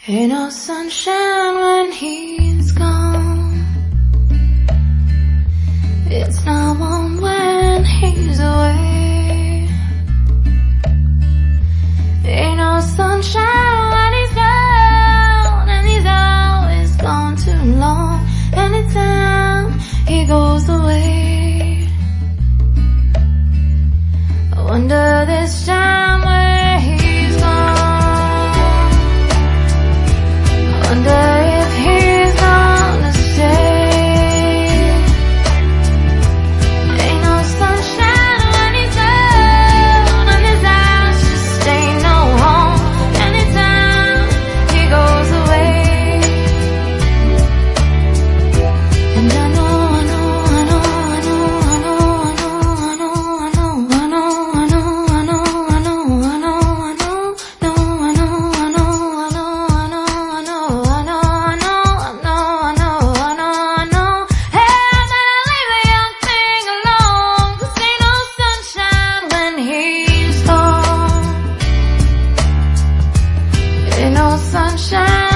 Ain't no sunshine when he's gone. It's not warm when he's away. Ain't no sunshine when he's gone, and he's always gone too long. Anytime he goes away, I wonder this time where he's gone. I wonder if he's gonna stay. Ain't no sunshine when he's gone, and his eyes just ain't no home. Anytime he goes away, and I know sunshine.